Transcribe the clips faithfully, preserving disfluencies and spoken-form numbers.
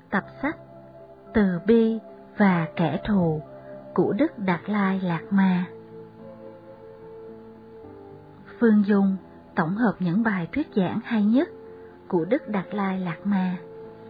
Tập sách Từ bi và kẻ thù của Đức Đạt Lai Lạt Ma. Phương Dung tổng hợp những bài thuyết giảng hay nhất của Đức Đạt Lai Lạt Ma,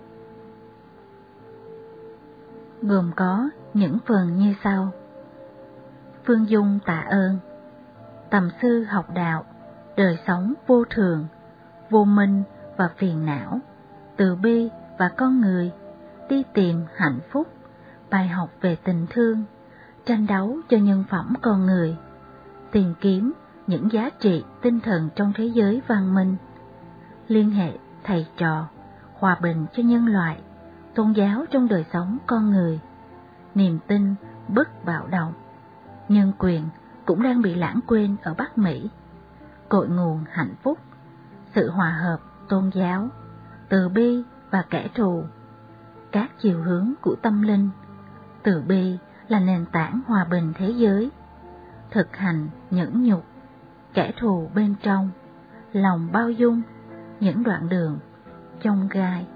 gồm có những phần như sau: Phương Dung tạ ơn, tầm sư học đạo, đời sống vô thường, vô minh và phiền não, từ bi và con người, đi tìm hạnh phúc, bài học về tình thương, tranh đấu cho nhân phẩm con người, tìm kiếm những giá trị tinh thần trong thế giới văn minh, liên hệ thầy trò, hòa bình cho nhân loại, tôn giáo trong đời sống con người, niềm tin bất bạo động, nhân quyền cũng đang bị lãng quên ở Bắc Mỹ, cội nguồn hạnh phúc, sự hòa hợp tôn giáo, từ bi và kẻ thù, các chiều hướng của tâm linh. Từ bi là nền tảng hòa bình thế giới, thực hành nhẫn nhục, kẻ thù bên trong, lòng bao dung, những đoạn đường chông gai.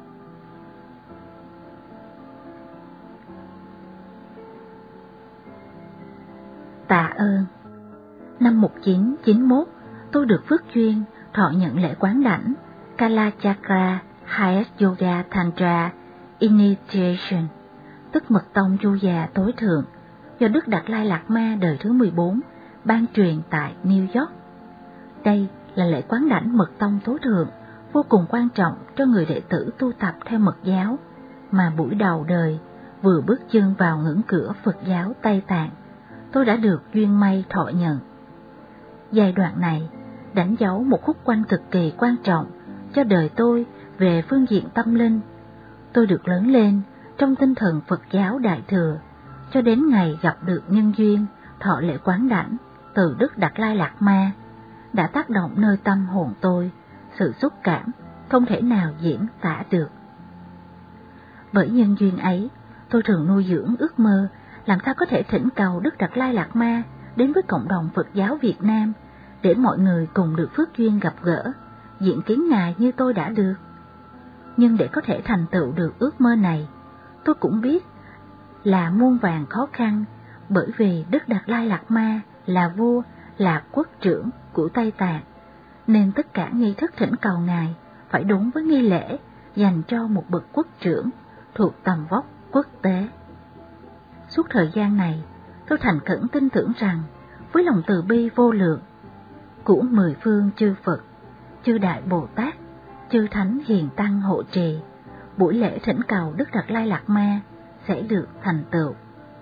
Tạ ơn. Năm một nghìn chín trăm chín mươi mốt, tôi được phước duyên thọ nhận lễ quán đảnh Kalachakra Highest Yoga Tantra Initiation, tức mật tông chu già tối thượng, do Đức Đạt Lai Lạt Ma đời thứ mười bốn ban truyền tại New York. Đây là lễ quán đảnh mật tông tối thượng vô cùng quan trọng cho người đệ tử tu tập theo mật giáo, mà buổi đầu đời vừa bước chân vào ngưỡng cửa Phật giáo Tây Tạng, tôi đã được duyên may thọ nhận. Giai đoạn này đánh dấu một khúc quanh cực kỳ quan trọng cho đời tôi về phương diện tâm linh. Tôi được lớn lên trong tinh thần Phật giáo Đại Thừa, cho đến ngày gặp được nhân duyên thọ lễ quán đảnh từ Đức Đạt Lai Lạt Ma, đã tác động nơi tâm hồn tôi sự xúc cảm không thể nào diễn tả được. Bởi nhân duyên ấy, tôi thường nuôi dưỡng ước mơ làm sao có thể thỉnh cầu Đức Đạt Lai Lạt Ma đến với cộng đồng Phật giáo Việt Nam, để mọi người cùng được phước duyên gặp gỡ, diện kiến Ngài như tôi đã được. Nhưng để có thể thành tựu được ước mơ này, tôi cũng biết là muôn vàn khó khăn, bởi vì Đức Đạt Lai Lạt Ma là vua, là quốc trưởng của Tây Tạng, nên tất cả nghi thức thỉnh cầu Ngài phải đúng với nghi lễ dành cho một bậc quốc trưởng thuộc tầm vóc quốc tế. Suốt thời gian này, tôi thành khẩn tin tưởng rằng với lòng từ bi vô lượng của mười phương chư Phật, chư Đại Bồ Tát, chư Thánh Hiền Tăng hộ trì, buổi lễ thỉnh cầu Đức Đạt Lai Lạt Ma sẽ được thành tựu.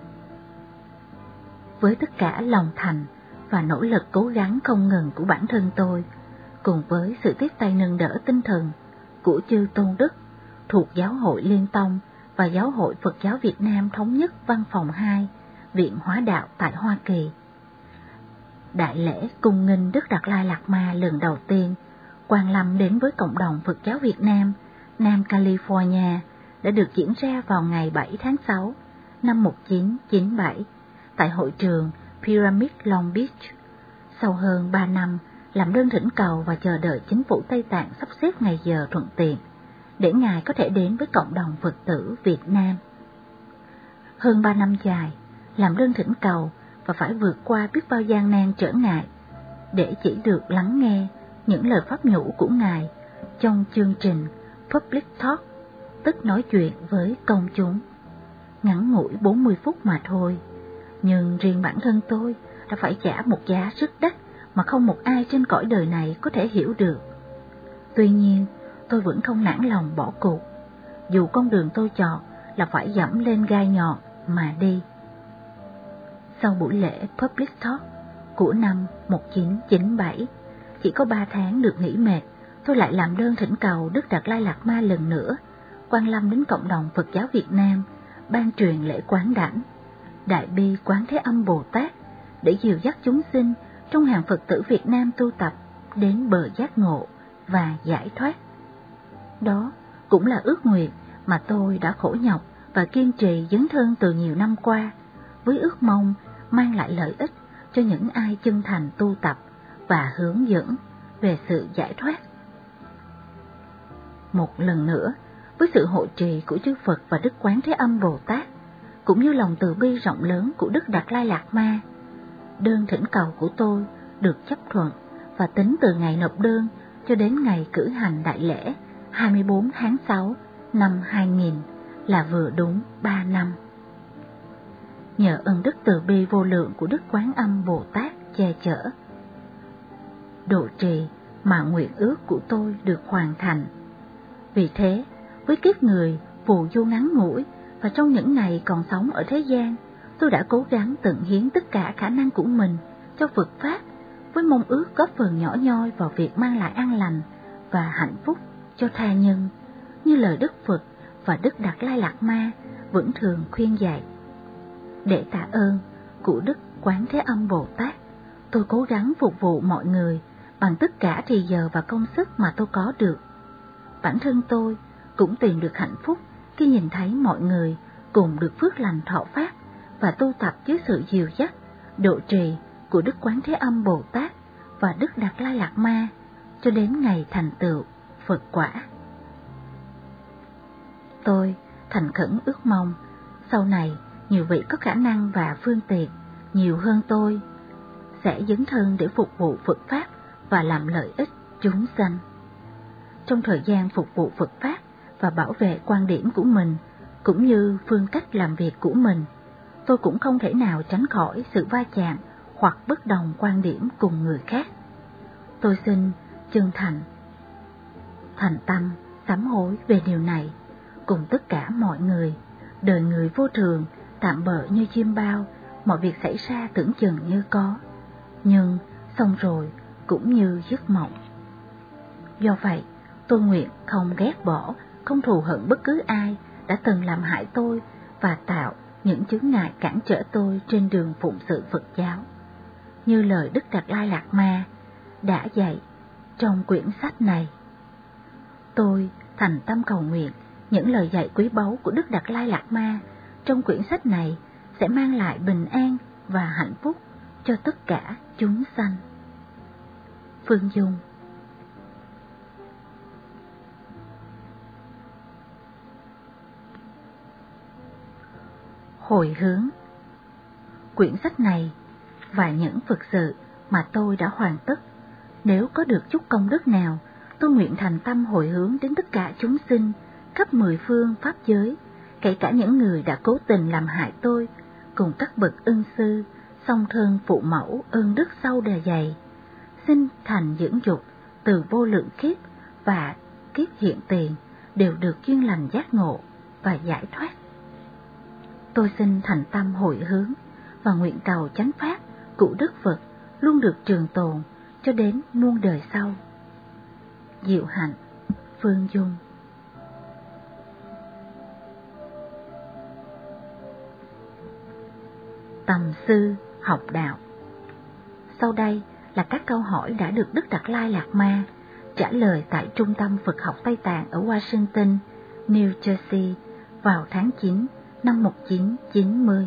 Với tất cả lòng thành và nỗ lực cố gắng không ngừng của bản thân tôi, cùng với sự tiếp tay nâng đỡ tinh thần của chư Tôn Đức thuộc Giáo hội Liên Tông và Giáo hội Phật giáo Việt Nam Thống nhất Văn phòng hai, Viện Hóa Đạo tại Hoa Kỳ, đại lễ cung nghinh Đức Đạt Lai Lạt Ma lần đầu tiên quang lâm đến với cộng đồng Phật giáo Việt Nam Nam California đã được diễn ra vào ngày bảy tháng sáu năm một nghìn chín trăm chín mươi bảy tại hội trường Pyramid Long Beach. Sau hơn ba năm làm đơn thỉnh cầu và chờ đợi chính phủ Tây Tạng sắp xếp ngày giờ thuận tiện để Ngài có thể đến với cộng đồng Phật tử Việt Nam. Hơn ba năm dài làm đơn thỉnh cầu và phải vượt qua biết bao gian nan trở ngại để chỉ được lắng nghe những lời pháp nhũ của Ngài trong chương trình Public Talk, tức nói chuyện với công chúng, ngắn ngủi bốn mươi phút mà thôi. Nhưng riêng bản thân tôi đã phải trả một giá rất đắt mà không một ai trên cõi đời này có thể hiểu được. Tuy nhiên, tôi vẫn không nản lòng bỏ cuộc, dù con đường tôi chọn là phải dẫm lên gai nhọn mà đi. Sau buổi lễ Public Talk của năm một nghìn chín trăm chín mươi bảy, chỉ có ba tháng được nghỉ mệt, tôi lại làm đơn thỉnh cầu Đức Đạt Lai Lạt Ma lần nữa quang lâm đến cộng đồng Phật giáo Việt Nam, ban truyền lễ quán đảnh Đại bi Quán Thế Âm Bồ Tát để dìu dắt chúng sinh trong hàng Phật tử Việt Nam tu tập đến bờ giác ngộ và giải thoát. Đó cũng là ước nguyện mà tôi đã khổ nhọc và kiên trì dấn thân từ nhiều năm qua, với ước mong mang lại lợi ích cho những ai chân thành tu tập và hướng dẫn về sự giải thoát. Một lần nữa, với sự hộ trì của chư Phật và Đức Quán Thế Âm Bồ Tát, cũng như lòng từ bi rộng lớn của Đức Đạt Lai Lạt Ma, đơn thỉnh cầu của tôi được chấp thuận, và tính từ ngày nộp đơn cho đến ngày cử hành đại lễ hai mươi bốn tháng sáu năm hai nghìn là vừa đúng ba năm. Nhờ ơn đức từ bi vô lượng của Đức Quán Âm Bồ Tát che chở, độ trì mà nguyện ước của tôi được hoàn thành. Vì thế, với kiếp người phù du ngắn ngủi và trong những ngày còn sống ở thế gian, tôi đã cố gắng tận hiến tất cả khả năng của mình cho Phật Pháp, với mong ước góp phần nhỏ nhoi vào việc mang lại an lành và hạnh phúc cho tha nhân, như lời Đức Phật và Đức Đạt Lai Lạt Ma vẫn thường khuyên dạy. Để tạ ơn của Đức Quán Thế Âm Bồ Tát, tôi cố gắng phục vụ mọi người bằng tất cả thì giờ và công sức mà tôi có được. Bản thân tôi cũng tìm được hạnh phúc khi nhìn thấy mọi người cùng được phước lành thọ pháp và tu tập dưới sự dìu dắt, độ trì của Đức Quán Thế Âm Bồ Tát và Đức Đạt Lai Lạt Ma cho đến ngày thành tựu Phật quả. Tôi thành khẩn ước mong sau này nhiều vị có khả năng và phương tiện nhiều hơn tôi sẽ dấn thân để phục vụ Phật Pháp và làm lợi ích chúng sanh. Trong thời gian phục vụ Phật Pháp và bảo vệ quan điểm của mình cũng như phương cách làm việc của mình, tôi cũng không thể nào tránh khỏi sự va chạm hoặc bất đồng quan điểm cùng người khác. Tôi xin chân thành, thành tâm sám hối về điều này cùng tất cả mọi người. Đời người vô thường, tạm bợ như chim bao, mọi việc xảy ra tưởng chừng như có, nhưng xong rồi cũng như giấc mộng. Do vậy, tôi nguyện không ghét bỏ, không thù hận bất cứ ai đã từng làm hại tôi và tạo những chướng ngại cản trở tôi trên đường phụng sự Phật giáo. Như lời Đức Đạt Lai Lạt Ma đã dạy trong quyển sách này, tôi thành tâm cầu nguyện những lời dạy quý báu của Đức Đạt Lai Lạt Ma trong quyển sách này sẽ mang lại bình an và hạnh phúc cho tất cả chúng sanh. Phương Dung. Hồi hướng. Quyển sách này và những Phật sự mà tôi đã hoàn tất, nếu có được chút công đức nào, tôi nguyện thành tâm hồi hướng đến tất cả chúng sinh khắp mười phương pháp giới, kể cả những người đã cố tình làm hại tôi, cùng các bậc ân sư, song thân phụ mẫu ơn đức sâu đà dày, xin thành dưỡng dục từ vô lượng kiếp và kiếp hiện tiền đều được duyên lành giác ngộ và giải thoát. Tôi xin thành tâm hồi hướng và nguyện cầu chánh pháp của Đức Phật luôn được trường tồn cho đến muôn đời sau. Diệu Hạnh, Phương Dung. Tầm sư học đạo. Sau đây là các câu hỏi đã được Đức Đạt Lai Lạt Ma trả lời tại Trung tâm Phật học Tây Tạng ở Washington, New Jersey vào tháng chín năm một nghìn chín trăm chín mươi.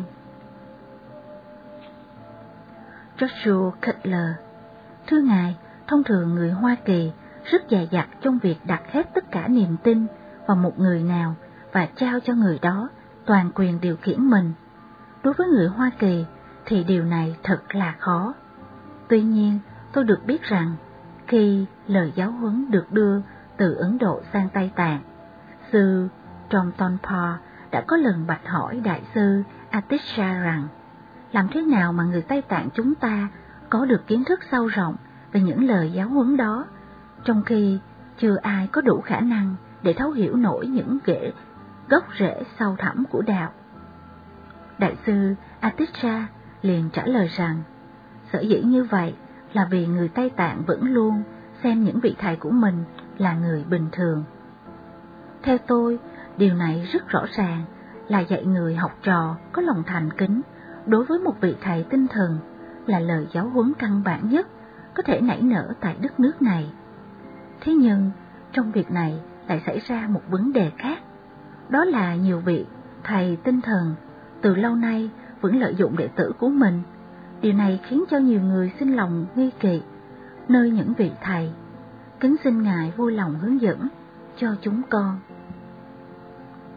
Joshua Cutler. Thưa Ngài, thông thường người Hoa Kỳ rất dè dặt trong việc đặt hết tất cả niềm tin vào một người nào và trao cho người đó toàn quyền điều khiển mình. Đối với người Hoa Kỳ thì điều này thật là khó. Tuy nhiên, tôi được biết rằng khi lời giáo huấn được đưa từ Ấn Độ sang Tây Tạng, sư Tromtonpa đã có lần bạch hỏi Đại sư Atisha rằng làm thế nào mà người Tây Tạng chúng ta có được kiến thức sâu rộng về những lời giáo huấn đó, trong khi chưa ai có đủ khả năng để thấu hiểu nổi những ghệ, gốc rễ sâu thẳm của đạo. Đại sư Atisha liền trả lời rằng, sở dĩ như vậy là vì người Tây Tạng vẫn luôn xem những vị thầy của mình là người bình thường. Theo tôi, điều này rất rõ ràng là dạy người học trò có lòng thành kính đối với một vị thầy tinh thần là lời giáo huấn căn bản nhất có thể nảy nở tại đất nước này. Thế nhưng, trong việc này lại xảy ra một vấn đề khác, đó là nhiều vị thầy tinh thần từ lâu nay vẫn lợi dụng đệ tử của mình. Điều này khiến cho nhiều người sinh lòng nghi kỵ nơi những vị thầy. Kính xin Ngài vui lòng hướng dẫn cho chúng con.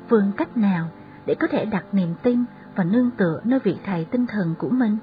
phương cách nào để có thể đặt niềm tin và nương tựa nơi vị thầy tinh thần của mình?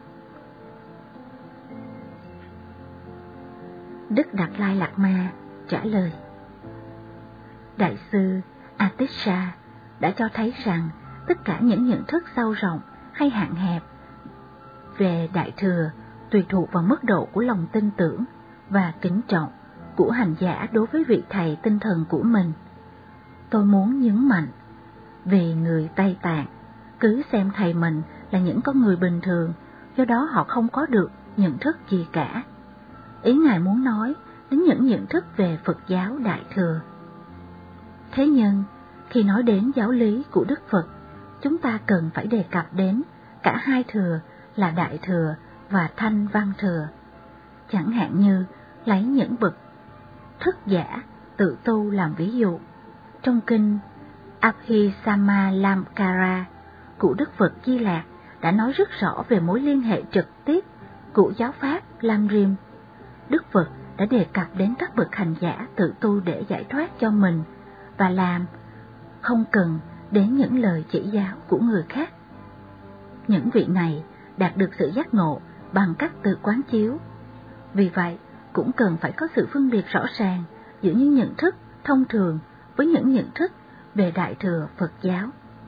Đức Đạt Lai Lạt Ma trả lời: Đại sư Atisha đã cho thấy rằng tất cả những nhận thức sâu rộng hay hạn hẹp về Đại Thừa tùy thuộc vào mức độ của lòng tin tưởng và kính trọng của hành giả đối với vị thầy tinh thần của mình. Tôi muốn nhấn mạnh, vì người Tây Tạng cứ xem thầy mình là những con người bình thường, do đó họ không có được nhận thức gì cả. Ý Ngài muốn nói đến những nhận thức về Phật giáo Đại Thừa. Thế nhưng, khi nói đến giáo lý của Đức Phật, chúng ta cần phải đề cập đến cả hai thừa là Đại Thừa và Thanh Văn Thừa. Chẳng hạn như lấy những bậc thức giả tự tu làm ví dụ. Trong kinh Abhisamalamkara của Đức Phật Di Lặc đã nói rất rõ về mối liên hệ trực tiếp của giáo pháp Lam Rim. Đức Phật đã đề cập đến các bậc hành giả tự tu để giải thoát cho mình và làm không cần đến những lời chỉ giáo của người khác. Những vị này đạt được sự giác ngộ bằng cách tự quán chiếu. Vì vậy, cũng cần phải có sự phân biệt rõ ràng giữa những nhận thức thông thường với những nhận thức về Đại Thừa Phật giáo.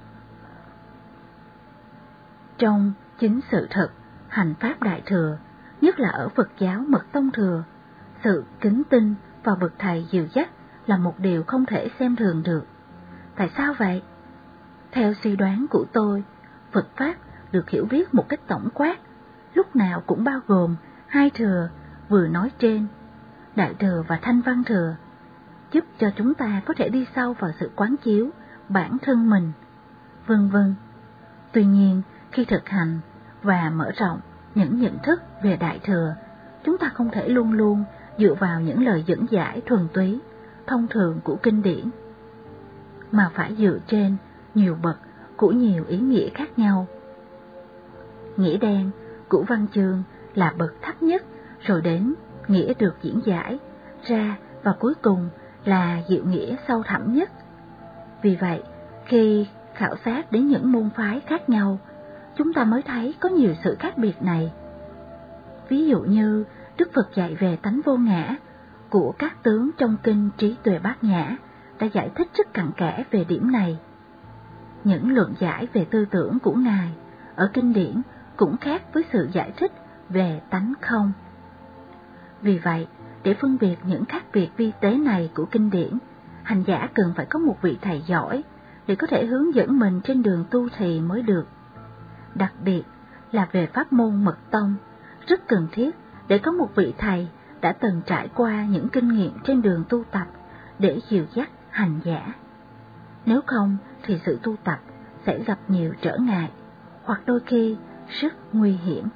Trong chính sự thật, hành pháp Đại Thừa, nhất là ở Phật giáo Mật Tông Thừa, sự kính tin vào bậc thầy dìu dắt là một điều không thể xem thường được. Tại sao vậy? Theo suy đoán của tôi, Phật Pháp được hiểu biết một cách tổng quát, lúc nào cũng bao gồm hai thừa vừa nói trên, Đại Thừa và Thanh Văn Thừa, giúp cho chúng ta có thể đi sâu vào sự quán chiếu bản thân mình, vân vân. Tuy nhiên, khi thực hành và mở rộng những nhận thức về Đại Thừa, chúng ta không thể luôn luôn dựa vào những lời dẫn giải thuần túy, thông thường của kinh điển, mà phải dựa trên nhiều bậc của nhiều ý nghĩa khác nhau. Nghĩa đen của văn chương là bậc thấp nhất, rồi đến nghĩa được diễn giải ra và cuối cùng là diệu nghĩa sâu thẳm nhất. Vì vậy, khi khảo sát đến những môn phái khác nhau, chúng ta mới thấy có nhiều sự khác biệt này. Ví dụ như Đức Phật dạy về tánh vô ngã của các tướng trong kinh Trí Tuệ Bát Nhã đã giải thích rất cặn kẽ về điểm này. Những luận giải về tư tưởng của Ngài ở kinh điển cũng khác với sự giải thích về tánh không. Vì vậy, để phân biệt những khác biệt vi tế này của kinh điển, hành giả cần phải có một vị thầy giỏi để có thể hướng dẫn mình trên đường tu trì mới được. Đặc biệt là về pháp môn Mật Tông, rất cần thiết để có một vị thầy đã từng trải qua những kinh nghiệm trên đường tu tập để dìu dắt hành giả. Nếu không thì sự tu tập sẽ gặp nhiều trở ngại, hoặc đôi khi rất nguy hiểm.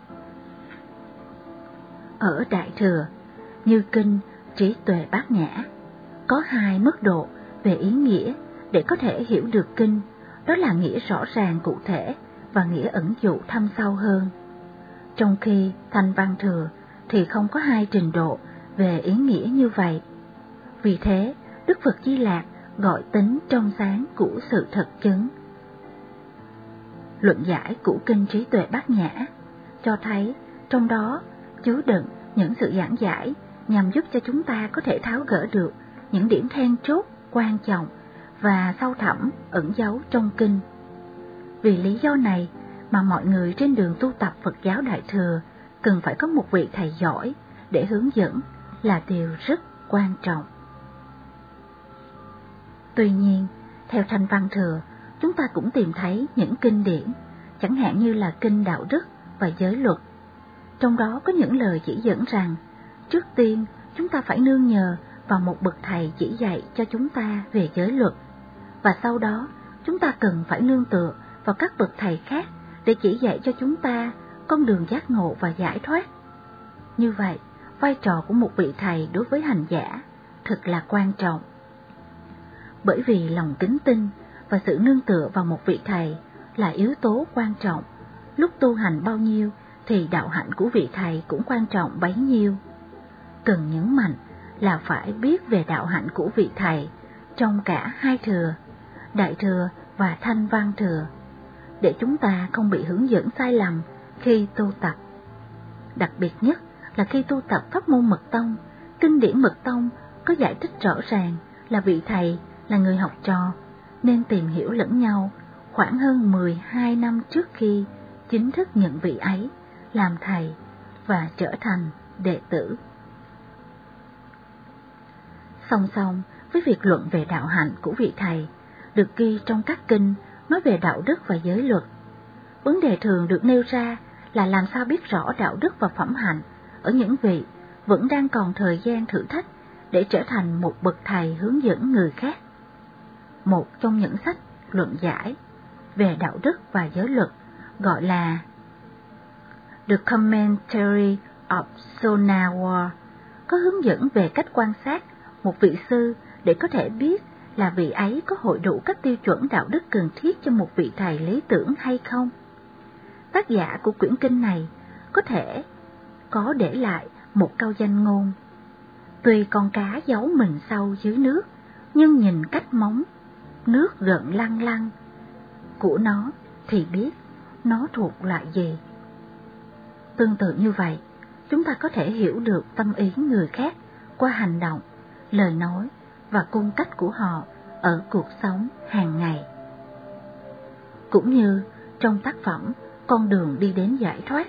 Ở Đại Thừa, như kinh Trí Tuệ Bát Nhã, có hai mức độ về ý nghĩa để có thể hiểu được kinh, đó là nghĩa rõ ràng cụ thể và nghĩa ẩn dụ thâm sâu hơn. Trong khi Thanh Văn Thừa thì không có hai trình độ về ý nghĩa như vậy. Vì thế, Đức Phật Di Lặc gọi tính trong sáng của sự thật chứng. Luận giải của kinh Trí Tuệ Bát Nhã cho thấy trong đó chứa đựng những sự giảng giải nhằm giúp cho chúng ta có thể tháo gỡ được những điểm then chốt quan trọng và sâu thẳm ẩn giấu trong kinh. Vì lý do này mà mọi người trên đường tu tập Phật giáo Đại Thừa cần phải có một vị thầy giỏi để hướng dẫn là điều rất quan trọng. Tuy nhiên, theo Thanh Văn Thừa, chúng ta cũng tìm thấy những kinh điển, chẳng hạn như là kinh Đạo Đức và Giới Luật. Trong đó có những lời chỉ dẫn rằng, trước tiên chúng ta phải nương nhờ vào một bậc thầy chỉ dạy cho chúng ta về giới luật, và sau đó chúng ta cần phải nương tựa vào các bậc thầy khác để chỉ dạy cho chúng ta con đường giác ngộ và giải thoát. Như vậy, vai trò của một vị thầy đối với hành giả thật là quan trọng. Bởi vì lòng kính tin và sự nương tựa vào một vị thầy là yếu tố quan trọng, lúc tu hành bao nhiêu thì đạo hạnh của vị thầy cũng quan trọng bấy nhiêu. Cần nhấn mạnh là phải biết về đạo hạnh của vị thầy trong cả hai thừa, Đại Thừa và thanh văn thừa, để chúng ta không bị hướng dẫn sai lầm khi tu tập. Đặc biệt nhất là khi tu tập pháp môn Mật Tông, kinh điển Mật Tông có giải thích rõ ràng là vị thầy là người học trò nên tìm hiểu lẫn nhau khoảng hơn mười hai năm trước khi chính thức nhận vị ấy làm thầy và trở thành đệ tử. Song song với việc luận về đạo hạnh của vị thầy, được ghi trong các kinh nói về đạo đức và giới luật, vấn đề thường được nêu ra là làm sao biết rõ đạo đức và phẩm hạnh ở những vị vẫn đang còn thời gian thử thách để trở thành một bậc thầy hướng dẫn người khác. Một trong những sách luận giải về đạo đức và giới luật gọi là The Commentary of Sonawar có hướng dẫn về cách quan sát một vị sư để có thể biết là vị ấy có hội đủ các tiêu chuẩn đạo đức cần thiết cho một vị thầy lý tưởng hay không. Tác giả của quyển kinh này có thể có để lại một câu danh ngôn: tuy con cá giấu mình sâu dưới nước, nhưng nhìn cách móng nước gợn lăn lăn của nó thì biết nó thuộc loại gì. Tương tự như vậy, chúng ta có thể hiểu được tâm ý người khác qua hành động, lời nói và cung cách của họ ở cuộc sống hàng ngày. Cũng như trong tác phẩm Con đường đi đến giải thoát,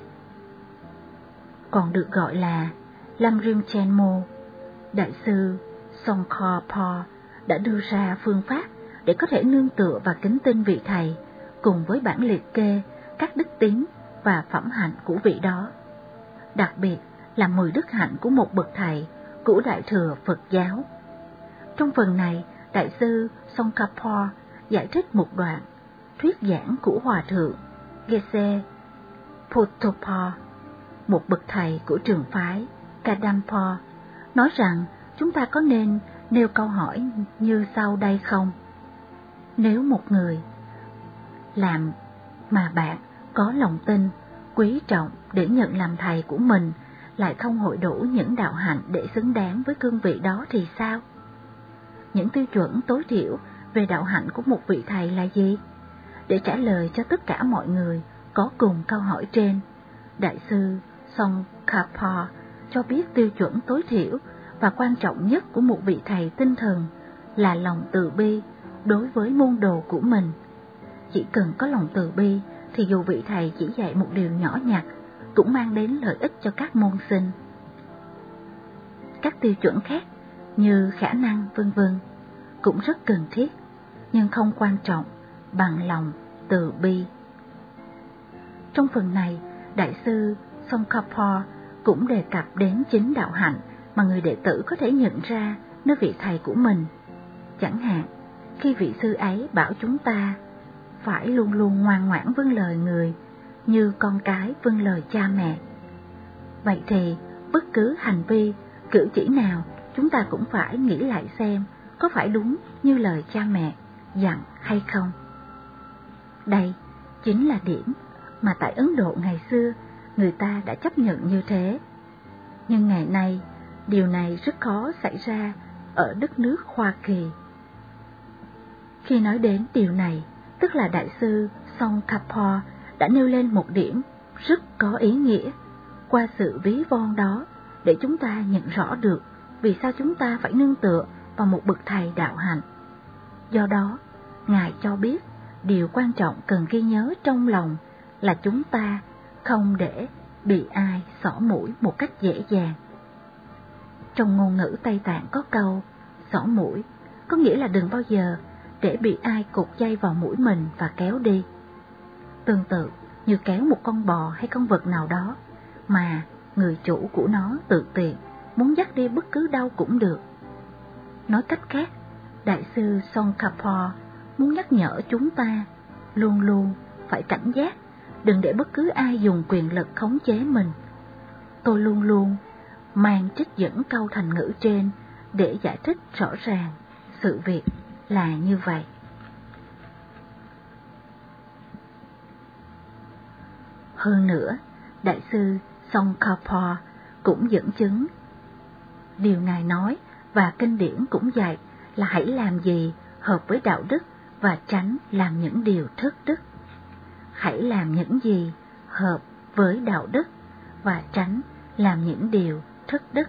còn được gọi là Lamrim Chenmo, Đại sư Songkhapa đã đưa ra phương pháp để có thể nương tựa và kính tin vị thầy cùng với bản liệt kê các đức tín và phẩm hạnh của vị đó, đặc biệt là mười đức hạnh của một bậc thầy của Đại thừa Phật giáo. Trong phần này, Đại sư Songkhapa giải thích một đoạn thuyết giảng của Hòa thượng Geshe Pothopa, một bậc thầy của trường phái Kadampa, nói rằng chúng ta có nên nêu câu hỏi như sau đây không? Nếu một người làm mà bạn có lòng tin, quý trọng để nhận làm thầy của mình lại không hội đủ những đạo hạnh để xứng đáng với cương vị đó thì sao? Những tiêu chuẩn tối thiểu về đạo hạnh của một vị thầy là gì? Để trả lời cho tất cả mọi người có cùng câu hỏi trên, Đại sư Songkhapa cho biết tiêu chuẩn tối thiểu và quan trọng nhất của một vị thầy tinh thần là lòng từ bi đối với môn đồ của mình. Chỉ cần có lòng từ bi thì dù vị thầy chỉ dạy một điều nhỏ nhặt cũng mang đến lợi ích cho các môn sinh. Các tiêu chuẩn khác như khả năng vân vân cũng rất cần thiết, nhưng không quan trọng bằng lòng từ bi. Trong phần này, Đại sư Songkhapa cũng đề cập đến chính đạo hạnh mà người đệ tử có thể nhận ra nơi vị thầy của mình. Chẳng hạn, khi vị sư ấy bảo chúng ta phải luôn luôn ngoan ngoãn vâng lời người như con cái vâng lời cha mẹ. Vậy thì, bất cứ hành vi, cử chỉ nào chúng ta cũng phải nghĩ lại xem có phải đúng như lời cha mẹ dặn hay không. Đây chính là điểm mà tại Ấn Độ ngày xưa người ta đã chấp nhận như thế. Nhưng ngày nay, điều này rất khó xảy ra ở đất nước Hoa Kỳ. Khi nói đến điều này, tức là Đại sư Songkhapa đã nêu lên một điểm rất có ý nghĩa qua sự ví von đó để chúng ta nhận rõ được vì sao chúng ta phải nương tựa vào một bậc thầy đạo hạnh. Do đó, Ngài cho biết điều quan trọng cần ghi nhớ trong lòng là chúng ta không để bị ai xỏ mũi một cách dễ dàng. Trong ngôn ngữ Tây Tạng có câu xỏ mũi, có nghĩa là đừng bao giờ để bị ai cột dây vào mũi mình và kéo đi. Tương tự như kéo một con bò hay con vật nào đó mà người chủ của nó tự tiện muốn dắt đi bất cứ đâu cũng được. Nói cách khác, Đại sư Songkhapa muốn nhắc nhở chúng ta luôn luôn phải cảnh giác, đừng để bất cứ ai dùng quyền lực khống chế mình. Tôi luôn luôn mang trích dẫn câu thành ngữ trên để giải thích rõ ràng sự việc là như vậy. Hơn nữa, Đại sư Songkhapa cũng dẫn chứng điều Ngài nói và kinh điển cũng dạy là hãy làm gì hợp với đạo đức và tránh làm những điều thất đức. Hãy làm những gì hợp với đạo đức và tránh làm những điều thất đức.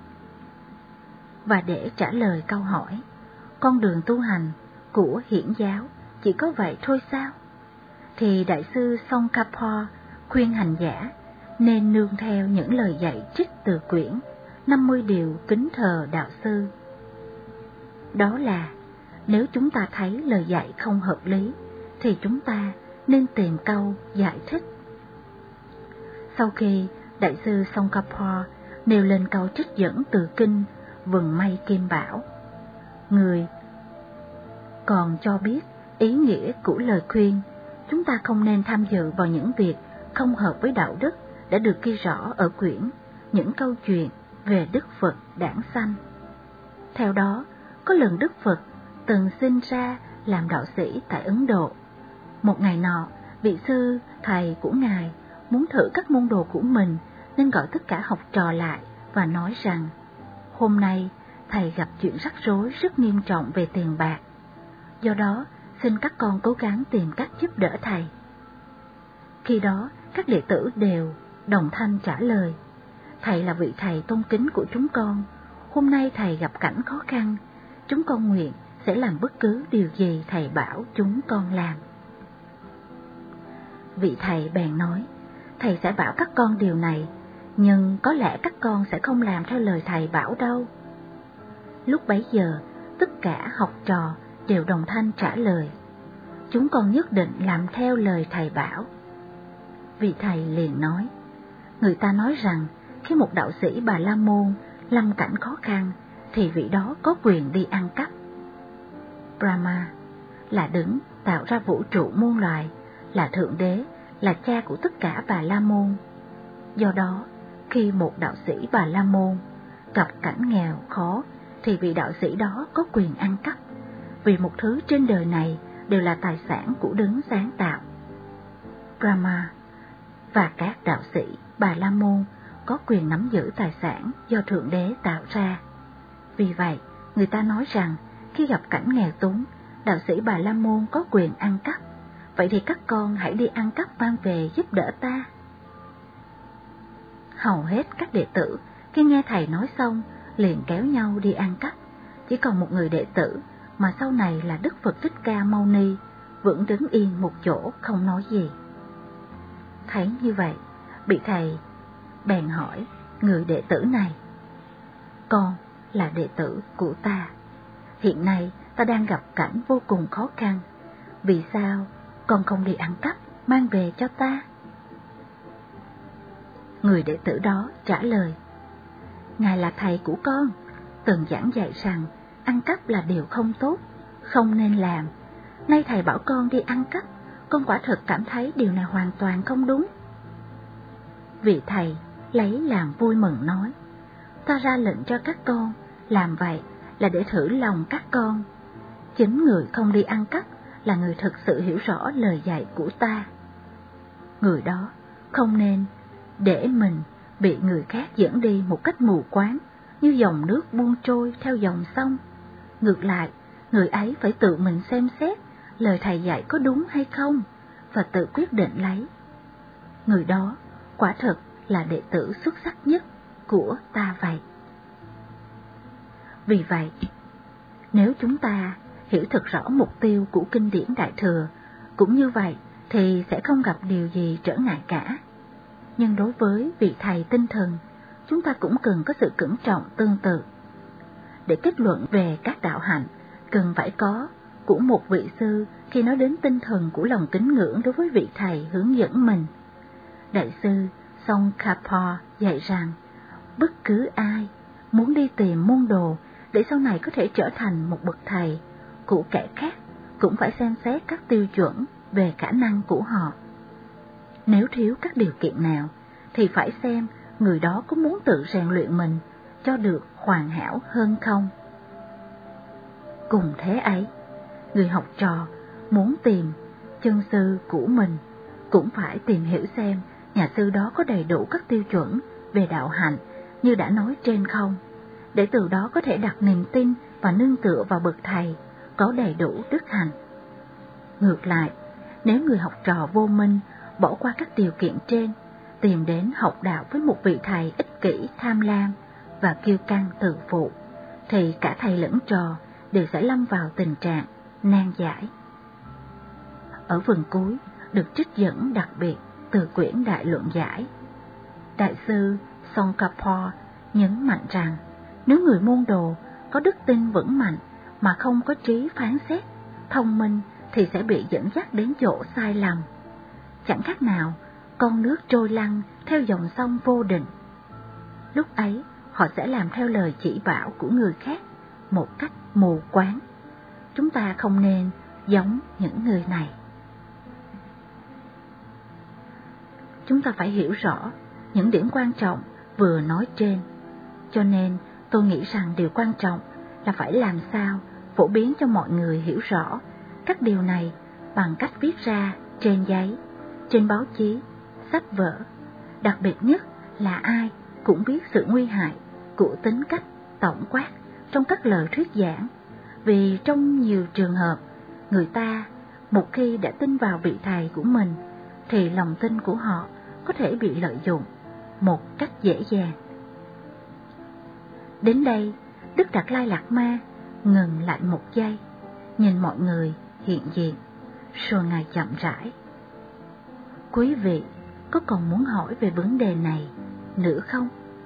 Và để trả lời câu hỏi, con đường tu hành của Hiển giáo chỉ có vậy thôi sao? Thì Đại sư Tsongkhapa khuyên hành giả nên nương theo những lời dạy trích từ quyển năm mươi điều kính thờ đạo sư. Đó là, nếu chúng ta thấy lời dạy không hợp lý, thì chúng ta nên tìm câu giải thích. Sau khi Đại sư Tsongkhapa nêu lên câu trích dẫn từ kinh Vừng Mây Kim Bảo, người còn cho biết ý nghĩa của lời khuyên chúng ta không nên tham dự vào những việc không hợp với đạo đức đã được ghi rõ ở quyển Những câu chuyện về Đức Phật đản sanh. Theo đó, có lần Đức Phật từng sinh ra làm đạo sĩ tại Ấn Độ. Một ngày nọ, vị sư thầy của Ngài muốn thử các môn đồ của mình nên gọi tất cả học trò lại và nói rằng: hôm nay thầy gặp chuyện rắc rối rất nghiêm trọng về tiền bạc, do đó xin các con cố gắng tìm cách giúp đỡ thầy. Khi đó, các đệ tử đều đồng thanh trả lời: thầy là vị thầy tôn kính của chúng con, hôm nay thầy gặp cảnh khó khăn, chúng con nguyện sẽ làm bất cứ điều gì thầy bảo chúng con làm. Vị thầy bèn nói: thầy sẽ bảo các con điều này, nhưng có lẽ các con sẽ không làm theo lời thầy bảo đâu. Lúc bấy giờ, tất cả học trò đều đồng thanh trả lời: chúng con nhất định làm theo lời thầy bảo. Vị thầy liền nói: người ta nói rằng khi một đạo sĩ Bà La Môn lâm cảnh khó khăn thì vị đó có quyền đi ăn cắp. Brahma là đấng tạo ra vũ trụ muôn loài, là thượng đế, là cha của tất cả Bà La Môn. Do đó, khi một đạo sĩ Bà La Môn gặp cảnh nghèo khó thì vị đạo sĩ đó có quyền ăn cắp, vì một thứ trên đời này đều là tài sản của đấng sáng tạo. Brahma và các đạo sĩ Bà La Môn có quyền nắm giữ tài sản do Thượng Đế tạo ra. Vì vậy, người ta nói rằng khi gặp cảnh nghèo túng, đạo sĩ Bà La Môn có quyền ăn cắp. Vậy thì các con hãy đi ăn cắp mang về giúp đỡ ta. Hầu hết các đệ tử khi nghe thầy nói xong liền kéo nhau đi ăn cắp. Chỉ còn một người đệ tử mà sau này là Đức Phật Thích Ca Mâu Ni vẫn đứng yên một chỗ không nói gì. Thấy như vậy, vị thầy bèn hỏi người đệ tử này: con là đệ tử của ta, hiện nay ta đang gặp cảnh vô cùng khó khăn, vì sao con không đi ăn cắp mang về cho ta? Người đệ tử đó trả lời: Ngài là thầy của con, từng giảng dạy rằng ăn cắp là điều không tốt, không nên làm. Nay thầy bảo con đi ăn cắp, con quả thật cảm thấy điều này hoàn toàn không đúng. Vị thầy lấy làm vui mừng nói: ta ra lệnh cho các con làm vậy là để thử lòng các con. Chính người không đi ăn cắp là người thực sự hiểu rõ lời dạy của ta. Người đó không nên để mình bị người khác dẫn đi một cách mù quáng như dòng nước buông trôi theo dòng sông. Ngược lại, người ấy phải tự mình xem xét lời thầy dạy có đúng hay không và tự quyết định lấy. Người đó quả thật là đệ tử xuất sắc nhất của ta vậy. Vì vậy, nếu chúng ta hiểu thật rõ mục tiêu của kinh điển Đại Thừa, cũng như vậy thì sẽ không gặp điều gì trở ngại cả. Nhưng đối với vị thầy tinh thần, chúng ta cũng cần có sự cẩn trọng tương tự. Để kết luận về các đạo hạnh, cần phải có của một vị sư khi nói đến tinh thần của lòng kính ngưỡng đối với vị thầy hướng dẫn mình. Đại sư Tsongkhapa dạy rằng, bất cứ ai muốn đi tìm môn đồ để sau này có thể trở thành một bậc thầy của kẻ khác cũng phải xem xét các tiêu chuẩn về khả năng của họ. Nếu thiếu các điều kiện nào thì phải xem người đó có muốn tự rèn luyện mình cho được hoàn hảo hơn không. Cùng thế ấy, người học trò muốn tìm chân sư của mình cũng phải tìm hiểu xem nhà sư đó có đầy đủ các tiêu chuẩn về đạo hạnh như đã nói trên không, để từ đó có thể đặt niềm tin và nương tựa vào bậc thầy có đầy đủ đức hạnh. Ngược lại, nếu người học trò vô minh bỏ qua các điều kiện trên, tìm đến học đạo với một vị thầy ích kỷ, tham lam và kiêu căng tự phụ, thì cả thầy lẫn trò đều sẽ lâm vào tình trạng nan giải. Ở phần cuối được trích dẫn đặc biệt từ quyển Đại Luận Giải. Đại sư Tsongkhapa nhấn mạnh rằng nếu người môn đồ có đức tin vững mạnh mà không có trí phán xét, thông minh thì sẽ bị dẫn dắt đến chỗ sai lầm, chẳng khác nào con nước trôi lăn theo dòng sông vô định. Lúc ấy họ sẽ làm theo lời chỉ bảo của người khác một cách mù quáng. Chúng ta không nên giống những người này. Chúng ta phải hiểu rõ những điểm quan trọng vừa nói trên, cho nên tôi nghĩ rằng điều quan trọng là phải làm sao phổ biến cho mọi người hiểu rõ các điều này bằng cách viết ra trên giấy, trên báo chí, sách vở. Đặc biệt nhất là ai cũng biết sự nguy hại của tính cách tổng quát trong các lời thuyết giảng, vì trong nhiều trường hợp, người ta một khi đã tin vào vị thầy của mình thì lòng tin của họ có thể bị lợi dụng một cách dễ dàng. Đến đây, Đức Đạt Lai Lạt Ma ngừng lại một giây, nhìn mọi người hiện diện, rồi Ngài chậm rãi: Quý vị có còn muốn hỏi về vấn đề này nữa không?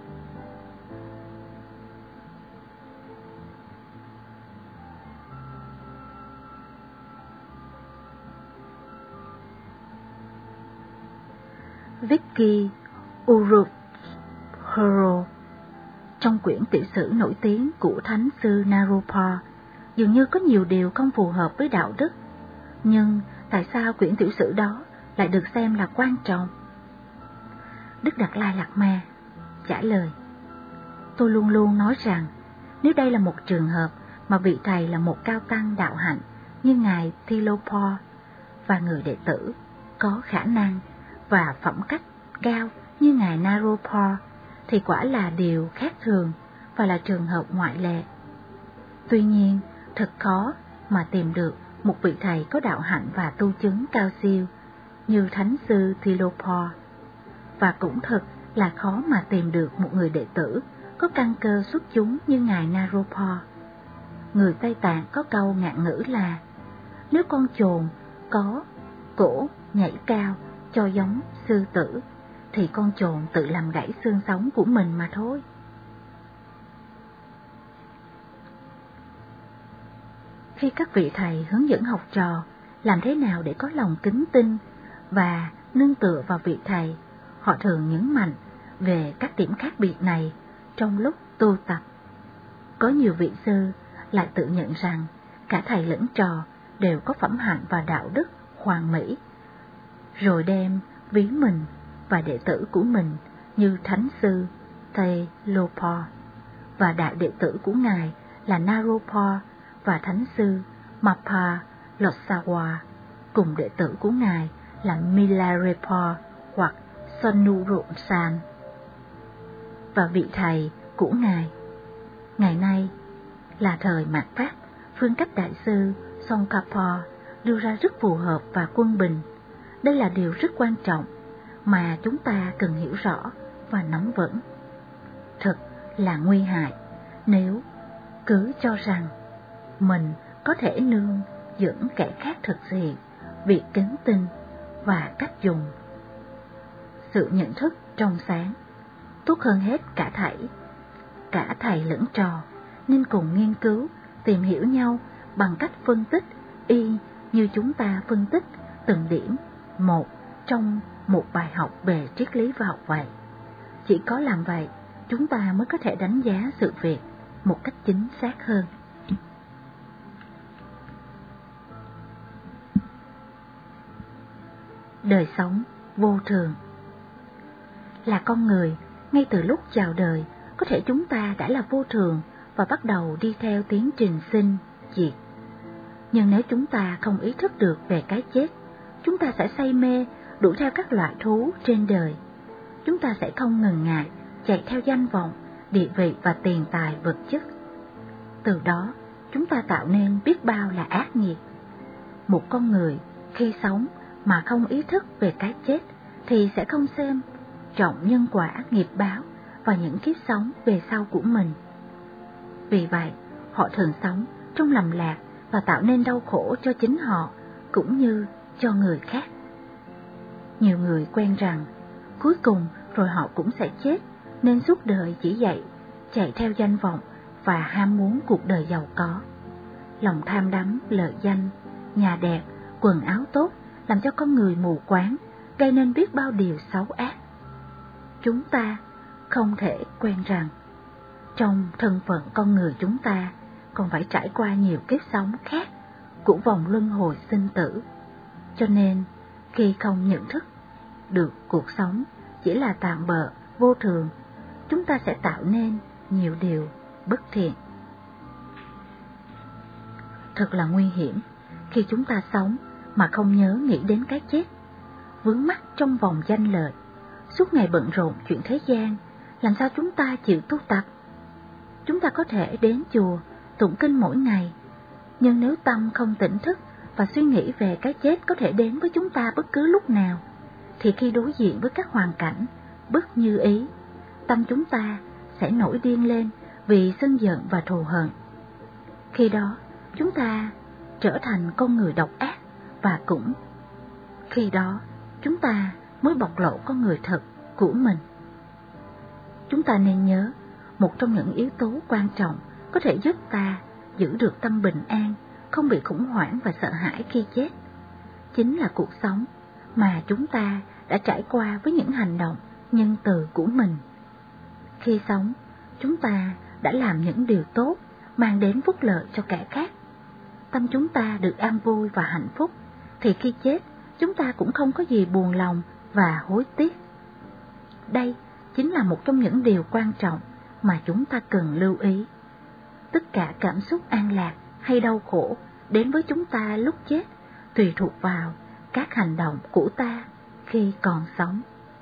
Vicky Uruphoru trong quyển tiểu sử nổi tiếng của Thánh sư Naropa dường như có nhiều điều không phù hợp với đạo đức, nhưng tại sao quyển tiểu sử đó lại được xem là quan trọng? Đức Đạt Lai Lạt Ma trả lời: Tôi luôn luôn nói rằng nếu đây là một trường hợp mà vị thầy là một cao tăng đạo hạnh như Ngài Thilopa và người đệ tử có khả năng và phẩm cách cao như Ngài Naropa thì quả là điều khác thường và là trường hợp ngoại lệ. Tuy nhiên, thật khó mà tìm được một vị thầy có đạo hạnh và tu chứng cao siêu như Thánh sư Thilopa, và cũng thật là khó mà tìm được một người đệ tử có căn cơ xuất chúng như Ngài Naropa. Người Tây Tạng có câu ngạn ngữ là: nếu con chồn có cổ nhảy cao cho giống sư tử, thì con chồn tự làm gãy xương sống của mình mà thôi. Khi các vị thầy hướng dẫn học trò làm thế nào để có lòng kính tin và nương tựa vào vị thầy, họ thường nhấn mạnh về các điểm khác biệt này trong lúc tu tập. Có nhiều vị sư lại tự nhận rằng cả thầy lẫn trò đều có phẩm hạnh và đạo đức hoàn mỹ, rồi đem ví mình và đệ tử của mình như Thánh sư Thilopa và đại đệ tử của Ngài là Naropa và Thánh sư Mapa Lotsawa cùng đệ tử của Ngài là Milarepa hoặc Sonurunsan. Và vị thầy của Ngài ngày nay là thời mạt Pháp, phương cách đại sư Tsongkhapa đưa ra rất phù hợp và quân bình. Đây là điều rất quan trọng mà chúng ta cần hiểu rõ và nắm vững. Thật là nguy hại nếu cứ cho rằng mình có thể nương dẫn kẻ khác thực hiện việc kính tin và cách dùng sự nhận thức trong sáng. Tốt hơn hết cả thảy, cả thầy lẫn trò nên cùng nghiên cứu, tìm hiểu nhau bằng cách phân tích y như chúng ta phân tích từng điểm một trong một bài học về triết lý và học vậy. Chỉ có làm vậy, chúng ta mới có thể đánh giá sự việc một cách chính xác hơn. Đời sống vô thường. Là con người, ngay từ lúc chào đời, có thể chúng ta đã là vô thường và bắt đầu đi theo tiến trình sinh, diệt. Nhưng nếu chúng ta không ý thức được về cái chết, chúng ta sẽ say mê đuổi theo các loại thú trên đời. Chúng ta sẽ không ngần ngại chạy theo danh vọng, địa vị và tiền tài vật chất. Từ đó, chúng ta tạo nên biết bao là ác nghiệp. một con người khi sống mà không ý thức về cái chết thì sẽ không xem trọng nhân quả, nghiệp báo và những kiếp sống về sau của mình. Vì vậy, họ thường sống trong lầm lạc và tạo nên đau khổ cho chính họ cũng như cho người khác. Nhiều người quen rằng cuối cùng rồi họ cũng sẽ chết, nên suốt đời chỉ dạy chạy theo danh vọng và ham muốn cuộc đời giàu có. Lòng tham đắm, lợi danh, nhà đẹp, quần áo tốt làm cho con người mù quáng, gây nên biết bao điều xấu ác. Chúng ta không thể quên rằng trong thân phận con người chúng ta còn phải trải qua nhiều kiếp sống khác của vòng luân hồi sinh tử. Cho nên khi không nhận thức được cuộc sống chỉ là tạm bợ, vô thường, chúng ta sẽ tạo nên nhiều điều bất thiện. Thật là nguy hiểm khi chúng ta sống mà không nhớ nghĩ đến cái chết, vướng mắc trong vòng danh lợi, suốt ngày bận rộn chuyện thế gian, làm sao chúng ta chịu tu tập? Chúng ta có thể đến chùa, tụng kinh mỗi ngày, nhưng nếu tâm không tỉnh thức và suy nghĩ về cái chết có thể đến với chúng ta bất cứ lúc nào, thì khi đối diện với các hoàn cảnh bất như ý, tâm chúng ta sẽ nổi điên lên vì sân giận và thù hận. Khi đó, chúng ta trở thành con người độc ác, và cũng khi đó chúng ta mới bộc lộ con người thật của mình. Chúng ta nên nhớ, một trong những yếu tố quan trọng có thể giúp ta giữ được tâm bình an, không bị khủng hoảng và sợ hãi khi chết, chính là cuộc sống mà chúng ta đã trải qua với những hành động nhân từ của mình. Khi sống, chúng ta đã làm những điều tốt, mang đến phúc lợi cho kẻ khác. Tâm chúng ta được an vui và hạnh phúc, thì khi chết, chúng ta cũng không có gì buồn lòng và hối tiếc. Đây chính là một trong những điều quan trọng mà chúng ta cần lưu ý. Tất cả cảm xúc an lạc hay đau khổ đến với chúng ta lúc chết tùy thuộc vào các hành động của ta khi còn sống.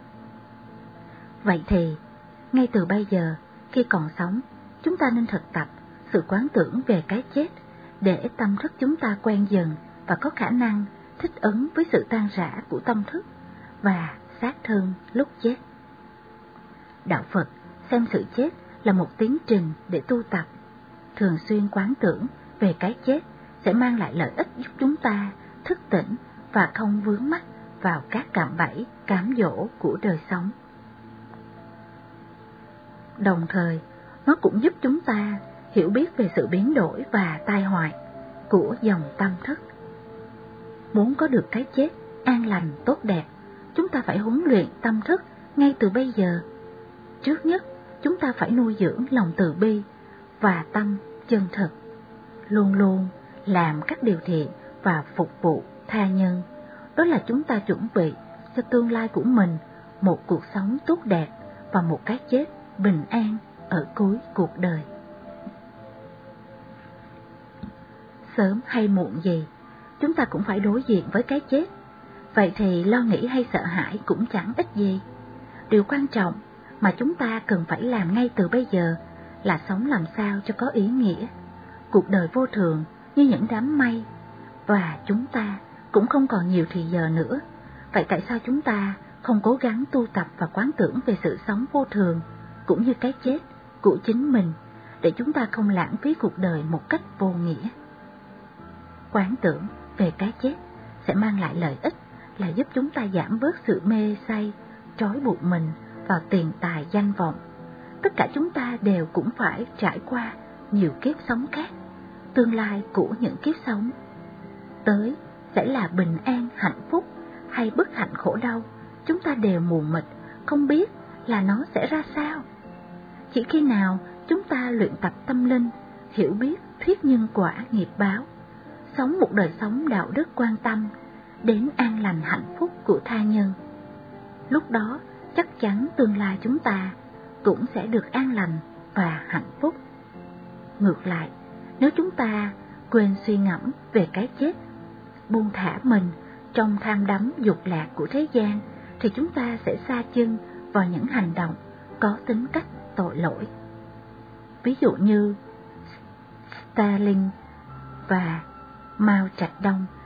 Vậy thì, ngay từ bây giờ, khi còn sống, chúng ta nên thực tập sự quán tưởng về cái chết để tâm thức chúng ta quen dần và có khả năng thích ứng với sự tan rã của tâm thức và xác thân lúc chết. Đạo Phật xem sự chết là một tiến trình để tu tập. Thường xuyên quán tưởng về cái chết sẽ mang lại lợi ích giúp chúng ta thức tỉnh và không vướng mắc vào các cạm bẫy, cám dỗ của đời sống. Đồng thời, nó cũng giúp chúng ta hiểu biết về sự biến đổi và tai họa của dòng tâm thức. Muốn có được cái chết an lành tốt đẹp, chúng ta phải huấn luyện tâm thức ngay từ bây giờ. Trước nhất, chúng ta phải nuôi dưỡng lòng từ bi và tâm chân thực, luôn luôn làm các điều thiện và phục vụ tha nhân. Đó là chúng ta chuẩn bị cho tương lai của mình một cuộc sống tốt đẹp và một cái chết bình an ở cuối cuộc đời. Sớm hay muộn gì, chúng ta cũng phải đối diện với cái chết. Vậy thì lo nghĩ hay sợ hãi cũng chẳng ích gì. Điều quan trọng mà chúng ta cần phải làm ngay từ bây giờ là sống làm sao cho có ý nghĩa. Cuộc đời vô thường như những đám mây, và chúng ta cũng không còn nhiều thì giờ nữa. Vậy tại sao chúng ta không cố gắng tu tập và quán tưởng về sự sống vô thường cũng như cái chết của chính mình, để chúng ta không lãng phí cuộc đời một cách vô nghĩa? Quán tưởng về cái chết sẽ mang lại lợi ích là giúp chúng ta giảm bớt sự mê say, trói buộc mình vào tiền tài danh vọng. Tất cả chúng ta đều cũng phải trải qua nhiều kiếp sống khác. Tương lai của những kiếp sống tới sẽ là bình an, hạnh phúc hay bất hạnh khổ đau, chúng ta đều mù mịt, không biết là nó sẽ ra sao. Chỉ khi nào chúng ta luyện tập tâm linh, hiểu biết thuyết nhân quả nghiệp báo, sống một đời sống đạo đức quan tâm đến an lành hạnh phúc của tha nhân, lúc đó chắc chắn tương lai chúng ta cũng sẽ được an lành và hạnh phúc. Ngược lại, nếu chúng ta quên suy ngẫm về cái chết, buông thả mình trong tham đắm dục lạc của thế gian, thì chúng ta sẽ sa chân vào những hành động có tính cách tội lỗi. Ví dụ như Stalin và Mao Trạch Đông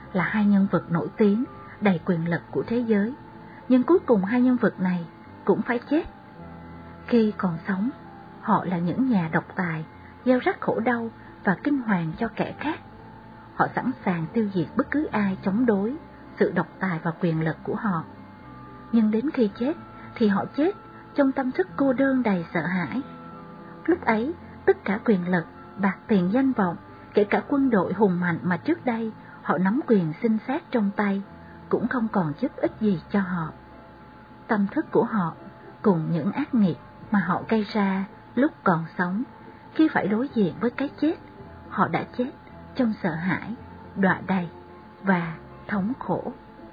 là hai nhân vật nổi tiếng, đầy quyền lực của thế giới, nhưng cuối cùng hai nhân vật này cũng phải chết. Khi còn sống, họ là những nhà độc tài, gieo rắc khổ đau và kinh hoàng cho kẻ khác. Họ sẵn sàng tiêu diệt bất cứ ai chống đối sự độc tài và quyền lực của họ. Nhưng đến khi chết thì họ chết trong tâm thức cô đơn đầy sợ hãi. Lúc ấy, tất cả quyền lực, bạc tiền danh vọng, kể cả quân đội hùng mạnh mà trước đây họ nắm quyền sinh sát trong tay, cũng không còn giúp ích gì cho họ. Tâm thức của họ cùng những ác nghiệp mà họ gây ra lúc còn sống, khi phải đối diện với cái chết, họ đã chết trong sợ hãi, đọa đầy và thống khổ.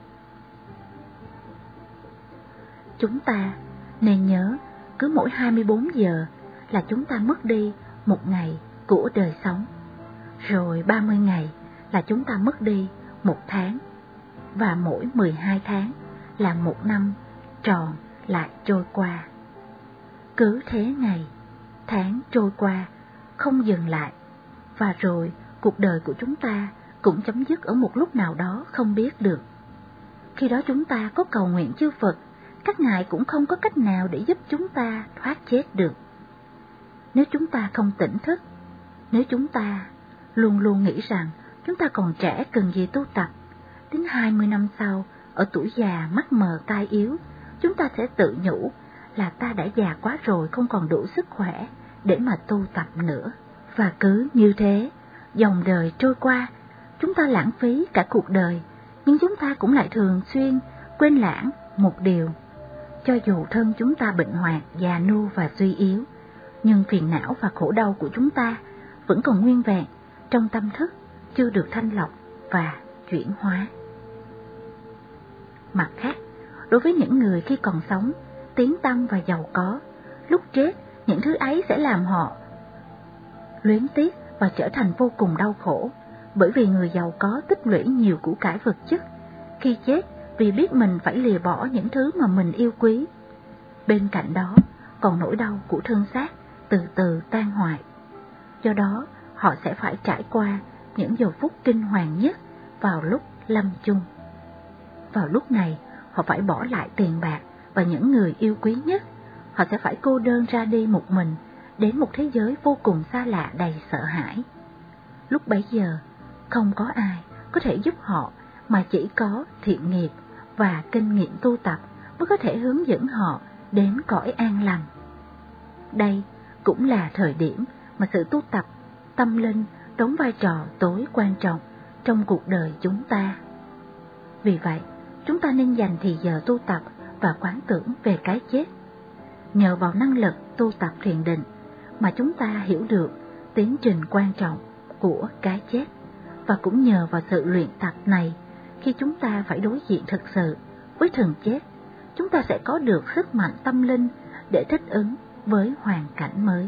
Chúng ta nên nhớ, cứ mỗi hai mươi bốn giờ là chúng ta mất đi một ngày của đời sống, rồi ba mươi ngày là chúng ta mất đi một tháng, và mỗi mười hai tháng là một năm tròn lại trôi qua. Cứ thế ngày, tháng trôi qua, không dừng lại, và rồi cuộc đời của chúng ta cũng chấm dứt ở một lúc nào đó không biết được. Khi đó chúng ta có cầu nguyện chư Phật, các ngài cũng không có cách nào để giúp chúng ta thoát chết được. Nếu chúng ta không tỉnh thức, nếu chúng ta luôn luôn nghĩ rằng chúng ta còn trẻ cần gì tu tập, đến hai mươi năm sau, ở tuổi già mắt mờ tai yếu, chúng ta sẽ tự nhủ là ta đã già quá rồi, không còn đủ sức khỏe để mà tu tập nữa. Và cứ như thế, dòng đời trôi qua, chúng ta lãng phí cả cuộc đời, nhưng chúng ta cũng lại thường xuyên quên lãng một điều. Cho dù thân chúng ta bệnh hoạn, già nua và suy yếu, nhưng phiền não và khổ đau của chúng ta vẫn còn nguyên vẹn trong tâm thức, chưa được thanh lọc và chuyển hóa. Mặt khác, đối với những người khi còn sống, tiếng tăm và giàu có, lúc chết, những thứ ấy sẽ làm họ luyến tiếc và trở thành vô cùng đau khổ, bởi vì người giàu có tích lũy nhiều của cải vật chất, khi chết vì biết mình phải lìa bỏ những thứ mà mình yêu quý. Bên cạnh đó, còn nỗi đau của thân xác từ từ tan hoại. Do đó, họ sẽ phải trải qua những giờ phút kinh hoàng nhất vào lúc lâm chung. Vào lúc này, họ phải bỏ lại tiền bạc và những người yêu quý nhất. Họ sẽ phải cô đơn ra đi một mình, đến một thế giới vô cùng xa lạ đầy sợ hãi. Lúc bấy giờ, không có ai có thể giúp họ, mà chỉ có thiện nghiệp và kinh nghiệm tu tập mới có thể hướng dẫn họ đến cõi an lành. Đây cũng là thời điểm mà sự tu tập tâm linh đóng vai trò tối quan trọng trong cuộc đời chúng ta. Vì vậy, chúng ta nên dành thì giờ tu tập và quán tưởng về cái chết. Nhờ vào năng lực tu tập thiền định mà chúng ta hiểu được tiến trình quan trọng của cái chết, và cũng nhờ vào sự luyện tập này, khi chúng ta phải đối diện thực sự với thần chết, chúng ta sẽ có được sức mạnh tâm linh để thích ứng với hoàn cảnh mới.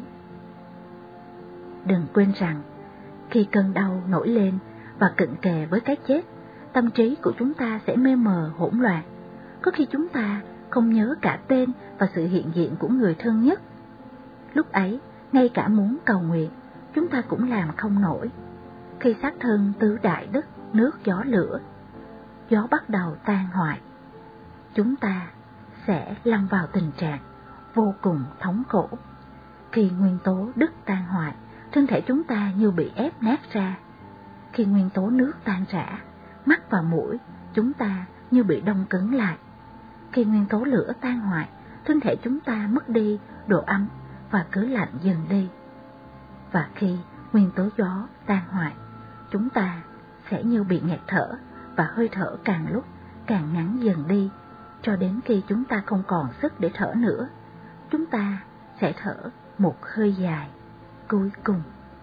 Đừng quên rằng, khi cơn đau nổi lên và cận kề với cái chết, tâm trí của chúng ta sẽ mê mờ hỗn loạn. Có khi chúng ta không nhớ cả tên và sự hiện diện của người thân nhất. Lúc ấy, ngay cả muốn cầu nguyện, chúng ta cũng làm không nổi. Khi xác thân tứ đại đức, nước gió lửa, gió bắt đầu tan hoại, chúng ta sẽ lâm vào tình trạng vô cùng thống khổ. Khi nguyên tố đất tan hoại, thân thể chúng ta như bị ép nát ra. Khi nguyên tố nước tan rã, mắt và mũi chúng ta như bị đông cứng lại. Khi nguyên tố lửa tan hoại, thân thể chúng ta mất đi độ ấm và cứ lạnh dần đi. Và khi nguyên tố gió tan hoại, chúng ta sẽ như bị nghẹt thở, và hơi thở càng lúc càng ngắn dần đi, cho đến khi chúng ta không còn sức để thở nữa. Chúng ta sẽ thở một hơi dài cuối cùng.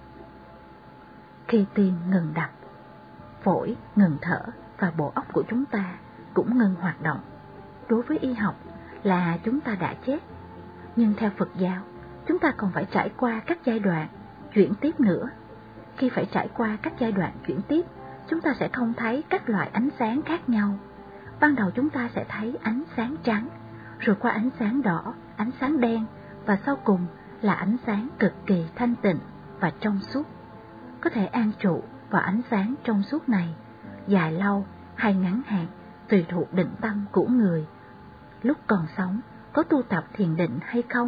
Khi tim ngừng đập, phổi ngừng thở và bộ óc của chúng ta cũng ngừng hoạt động. Đối với y học là chúng ta đã chết, nhưng theo Phật giáo, chúng ta còn phải trải qua các giai đoạn chuyển tiếp nữa. Khi phải trải qua các giai đoạn chuyển tiếp, chúng ta sẽ không thấy các loại ánh sáng khác nhau. Ban đầu chúng ta sẽ thấy ánh sáng trắng, rồi qua ánh sáng đỏ, ánh sáng đen, và sau cùng là ánh sáng cực kỳ thanh tịnh và trong suốt. Có thể an trụ vào ánh sáng trong suốt này dài lâu hay ngắn hạn tùy thuộc định tâm của người lúc còn sống có tu tập thiền định hay không.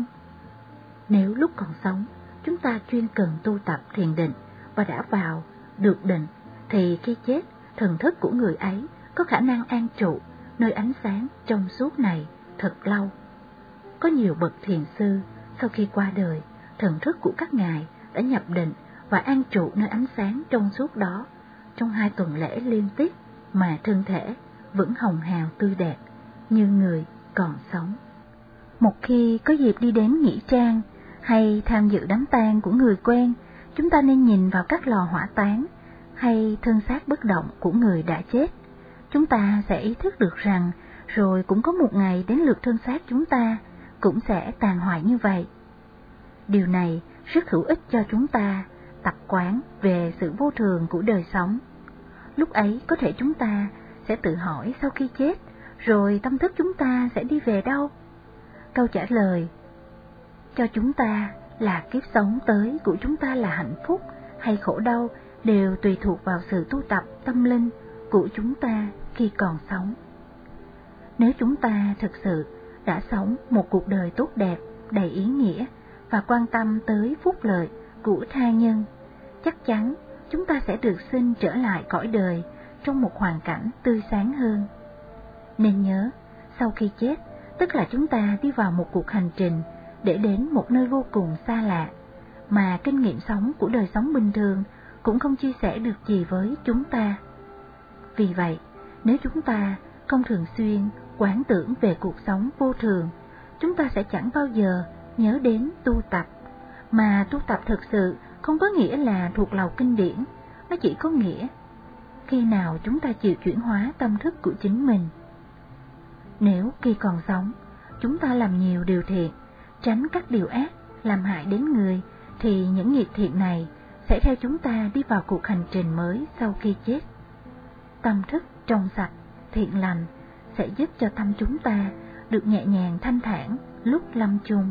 Nếu lúc còn sống chúng ta chuyên cần tu tập thiền định và đã vào được định, thì khi chết, thần thức của người ấy có khả năng an trụ nơi ánh sáng trong suốt này thật lâu. Có nhiều bậc thiền sư sau khi qua đời, thần thức của các ngài đã nhập định và an trụ nơi ánh sáng trong suốt đó trong hai tuần lễ liên tiếp, mà thân thể vẫn hồng hào tươi đẹp như người còn sống. Một khi có dịp đi đến nghĩa trang hay tham dự đám tang của người quen, chúng ta nên nhìn vào các lò hỏa táng hay thân xác bất động của người đã chết. Chúng ta sẽ ý thức được rằng rồi cũng có một ngày đến lượt thân xác chúng ta cũng sẽ tàn hoại như vậy. Điều này rất hữu ích cho chúng ta tập quán về sự vô thường của đời sống. Lúc ấy có thể chúng ta sẽ tự hỏi sau khi chết, rồi tâm thức chúng ta sẽ đi về đâu? Câu trả lời cho chúng ta là kiếp sống tới của chúng ta là hạnh phúc hay khổ đau đều tùy thuộc vào sự tu tập tâm linh của chúng ta khi còn sống. Nếu chúng ta thực sự đã sống một cuộc đời tốt đẹp, đầy ý nghĩa và quan tâm tới phúc lợi của tha nhân, chắc chắn chúng ta sẽ được sinh trở lại cõi đời trong một hoàn cảnh tươi sáng hơn. Nên nhớ, sau khi chết, tức là chúng ta đi vào một cuộc hành trình để đến một nơi vô cùng xa lạ, mà kinh nghiệm sống của đời sống bình thường cũng không chia sẻ được gì với chúng ta. Vì vậy, nếu chúng ta không thường xuyên quán tưởng về cuộc sống vô thường, chúng ta sẽ chẳng bao giờ nhớ đến tu tập. Mà tu tập thực sự không có nghĩa là thuộc lòng kinh điển, nó chỉ có nghĩa khi nào chúng ta chịu chuyển hóa tâm thức của chính mình. Nếu khi còn sống, chúng ta làm nhiều điều thiện, tránh các điều ác làm hại đến người, thì những nghiệp thiện này sẽ theo chúng ta đi vào cuộc hành trình mới sau khi chết. Tâm thức trong sạch, thiện lành sẽ giúp cho tâm chúng ta được nhẹ nhàng thanh thản lúc lâm chung.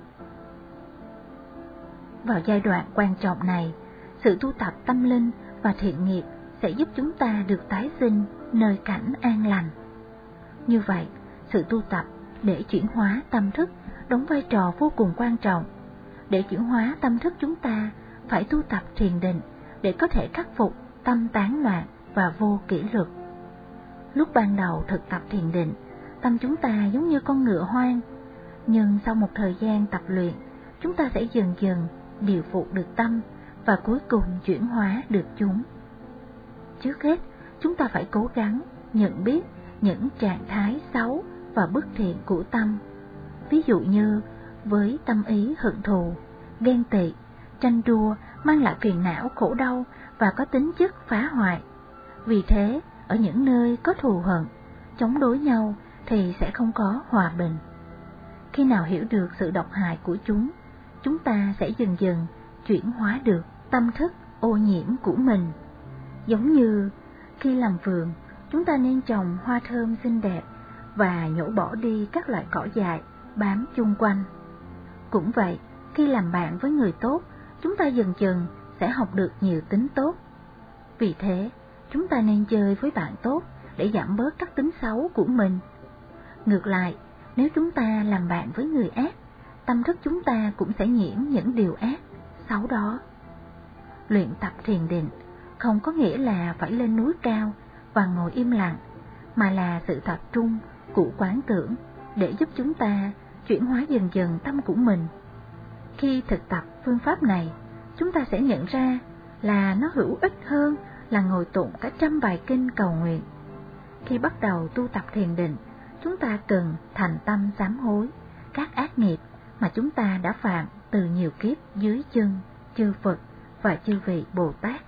Vào giai đoạn quan trọng này, sự tu tập tâm linh và thiện nghiệp sẽ giúp chúng ta được tái sinh nơi cảnh an lành. Như vậy, sự tu tập để chuyển hóa tâm thức đóng vai trò vô cùng quan trọng. Để chuyển hóa tâm thức, chúng ta phải tu tập thiền định để có thể khắc phục tâm tán loạn và vô kỷ luật. Lúc ban đầu thực tập thiền định, tâm chúng ta giống như con ngựa hoang, nhưng sau một thời gian tập luyện, chúng ta sẽ dần dần điều phục được tâm và cuối cùng chuyển hóa được chúng. Trước hết, chúng ta phải cố gắng nhận biết những trạng thái xấu và bất thiện của tâm. Ví dụ như với tâm ý hận thù, ghen tị, tranh đua mang lại phiền não khổ đau và có tính chất phá hoại. Vì thế, ở những nơi có thù hận, chống đối nhau thì sẽ không có hòa bình. Khi nào hiểu được sự độc hại của chúng, chúng ta sẽ dần dần chuyển hóa được tâm thức ô nhiễm của mình. Giống như khi làm vườn, chúng ta nên trồng hoa thơm xinh đẹp và nhổ bỏ đi các loại cỏ dại bám chung quanh. Cũng vậy, khi làm bạn với người tốt, chúng ta dần dần sẽ học được nhiều tính tốt. Vì thế, chúng ta nên chơi với bạn tốt để giảm bớt các tính xấu của mình. Ngược lại, nếu chúng ta làm bạn với người ác, tâm thức chúng ta cũng sẽ nhiễm những điều ác, xấu đó. Luyện tập thiền định không có nghĩa là phải lên núi cao và ngồi im lặng, mà là sự tập trung của quán tưởng để giúp chúng ta chuyển hóa dần dần tâm của mình. Khi thực tập phương pháp này, chúng ta sẽ nhận ra là nó hữu ích hơn là ngồi tụng cả trăm bài kinh cầu nguyện. Khi bắt đầu tu tập thiền định, chúng ta cần thành tâm sám hối các ác nghiệp mà chúng ta đã phạm từ nhiều kiếp dưới chân chư Phật và chư vị Bồ Tát.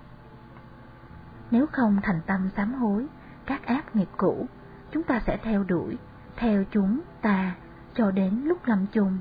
Nếu không thành tâm sám hối các ác nghiệp cũ, chúng ta sẽ theo đuổi, theo chúng ta cho đến lúc lâm chung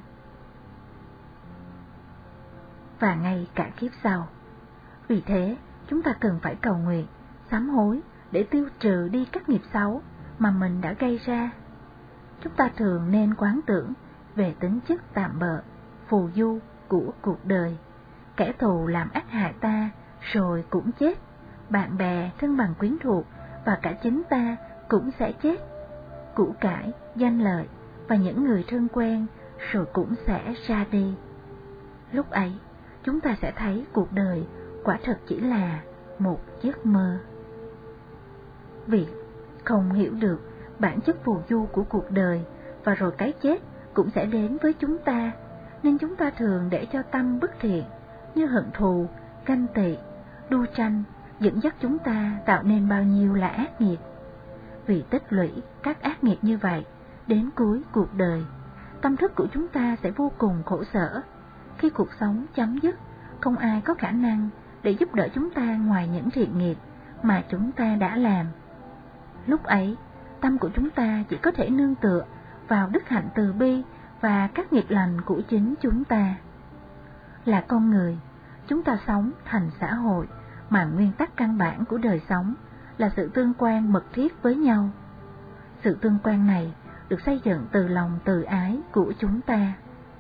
và ngay cả kiếp sau. Vì thế, chúng ta cần phải cầu nguyện, sám hối để tiêu trừ đi các nghiệp xấu mà mình đã gây ra. Chúng ta thường nên quán tưởng về tính chất tạm bợ, phù du của cuộc đời. Kẻ thù làm ác hại ta rồi cũng chết, bạn bè, thân bằng quyến thuộc và cả chính ta cũng sẽ chết. Của cải, danh lợi và những người thân quen rồi cũng sẽ ra đi. Lúc ấy, chúng ta sẽ thấy cuộc đời quả thật chỉ là một giấc mơ. Vì không hiểu được bản chất phù du của cuộc đời và rồi cái chết cũng sẽ đến với chúng ta, nên chúng ta thường để cho tâm bất thiện như hận thù, ganh tị, đua tranh dẫn dắt chúng ta tạo nên bao nhiêu là ác nghiệp. Vì tích lũy các ác nghiệp như vậy, đến cuối cuộc đời, tâm thức của chúng ta sẽ vô cùng khổ sở. Khi cuộc sống chấm dứt, không ai có khả năng để giúp đỡ chúng ta ngoài những thiện nghiệp mà chúng ta đã làm. Lúc ấy, tâm của chúng ta chỉ có thể nương tựa vào đức hạnh từ bi và các nghiệp lành của chính chúng ta. Là con người, chúng ta sống thành xã hội mà nguyên tắc căn bản của đời sống là sự tương quan mật thiết với nhau. Sự tương quan này được xây dựng từ lòng từ ái của chúng ta.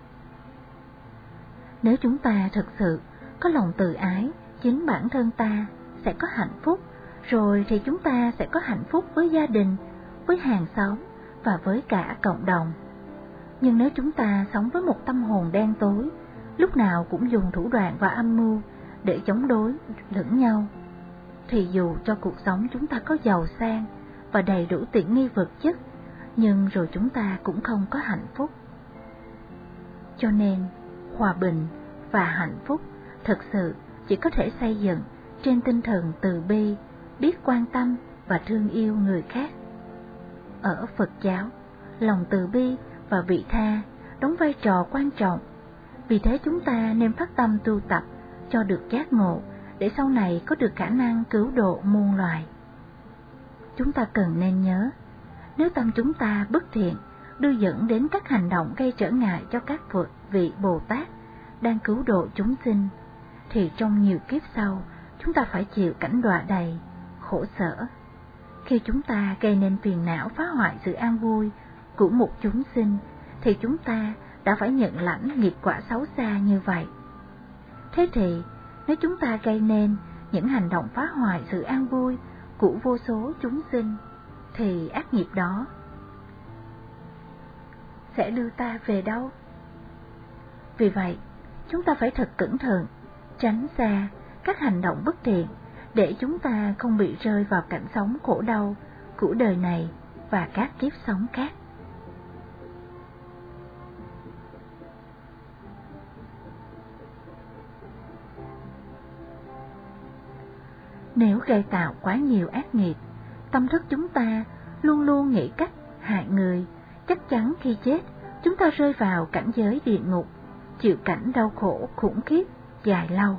Nếu chúng ta thực sự có lòng từ ái, chính bản thân ta sẽ có hạnh phúc, rồi thì chúng ta sẽ có hạnh phúc với gia đình, với hàng xóm và với cả cộng đồng. Nhưng nếu chúng ta sống với một tâm hồn đen tối, lúc nào cũng dùng thủ đoạn và âm mưu để chống đối lẫn nhau, thì dù cho cuộc sống chúng ta có giàu sang và đầy đủ tiện nghi vật chất, nhưng rồi chúng ta cũng không có hạnh phúc. Cho nên, hòa bình và hạnh phúc thực sự chỉ có thể xây dựng trên tinh thần từ bi, biết quan tâm và thương yêu người khác. Ở Phật giáo, lòng từ bi và vị tha đóng vai trò quan trọng. Vì thế chúng ta nên phát tâm tu tập cho được giác ngộ, để sau này có được khả năng cứu độ muôn loài. Chúng ta cần nên nhớ, nếu tâm chúng ta bất thiện, đưa dẫn đến các hành động gây trở ngại cho các vị Bồ Tát đang cứu độ chúng sinh, thì trong nhiều kiếp sau, chúng ta phải chịu cảnh đọa đầy, khổ sở. Khi chúng ta gây nên phiền não phá hoại sự an vui của một chúng sinh, thì chúng ta đã phải nhận lãnh nghiệp quả xấu xa như vậy. Thế thì, nếu chúng ta gây nên những hành động phá hoại sự an vui của vô số chúng sinh, thì ác nghiệp đó sẽ đưa ta về đâu? Vì vậy, chúng ta phải thật cẩn thận, tránh xa các hành động bất thiện, để chúng ta không bị rơi vào cảnh sống khổ đau của đời này và các kiếp sống khác. Nếu gây tạo quá nhiều ác nghiệp, tâm thức chúng ta luôn luôn nghĩ cách hại người, chắc chắn khi chết, chúng ta rơi vào cảnh giới địa ngục, chịu cảnh đau khổ khủng khiếp dài lâu.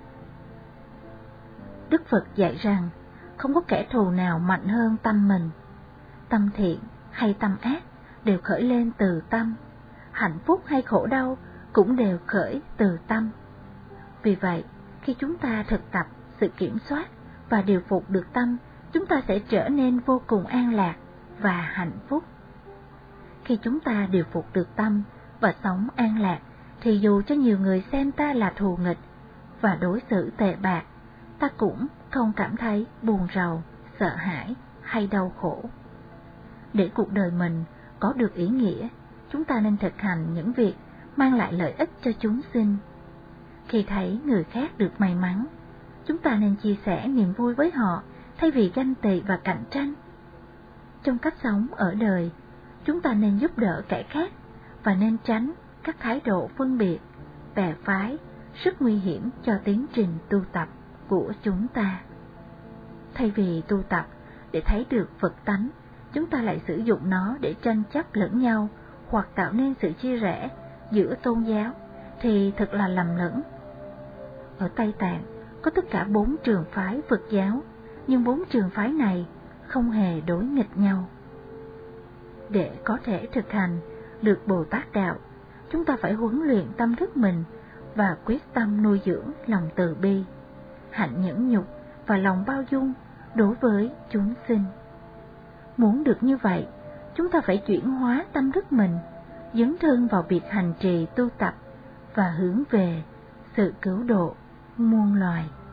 Đức Phật dạy rằng, không có kẻ thù nào mạnh hơn tâm mình. Tâm thiện hay tâm ác đều khởi lên từ tâm, hạnh phúc hay khổ đau cũng đều khởi từ tâm. Vì vậy, khi chúng ta thực tập sự kiểm soát và điều phục được tâm, chúng ta sẽ trở nên vô cùng an lạc và hạnh phúc. Khi chúng ta điều phục được tâm và sống an lạc, thì dù cho nhiều người xem ta là thù nghịch và đối xử tệ bạc, ta cũng không cảm thấy buồn rầu, sợ hãi hay đau khổ. Để cuộc đời mình có được ý nghĩa, chúng ta nên thực hành những việc mang lại lợi ích cho chúng sinh. Khi thấy người khác được may mắn, chúng ta nên chia sẻ niềm vui với họ thay vì ganh tị và cạnh tranh. Trong cách sống ở đời, chúng ta nên giúp đỡ kẻ khác và nên tránh các thái độ phân biệt, bè phái, rất nguy hiểm cho tiến trình tu tập của chúng ta. Thay vì tu tập để thấy được Phật tánh, chúng ta lại sử dụng nó để tranh chấp lẫn nhau hoặc tạo nên sự chia rẽ giữa tôn giáo, thì thật là lầm lẫn. Ở Tây Tạng có tất cả bốn trường phái Phật giáo, nhưng bốn trường phái này không hề đối nghịch nhau. Để có thể thực hành được Bồ Tát đạo, chúng ta phải huấn luyện tâm thức mình và quyết tâm nuôi dưỡng lòng từ bi, hạnh nhẫn nhục và lòng bao dung đối với chúng sinh. Muốn được như vậy, chúng ta phải chuyển hóa tâm thức mình, dấn thân vào việc hành trì tu tập và hướng về sự cứu độ muôn loài.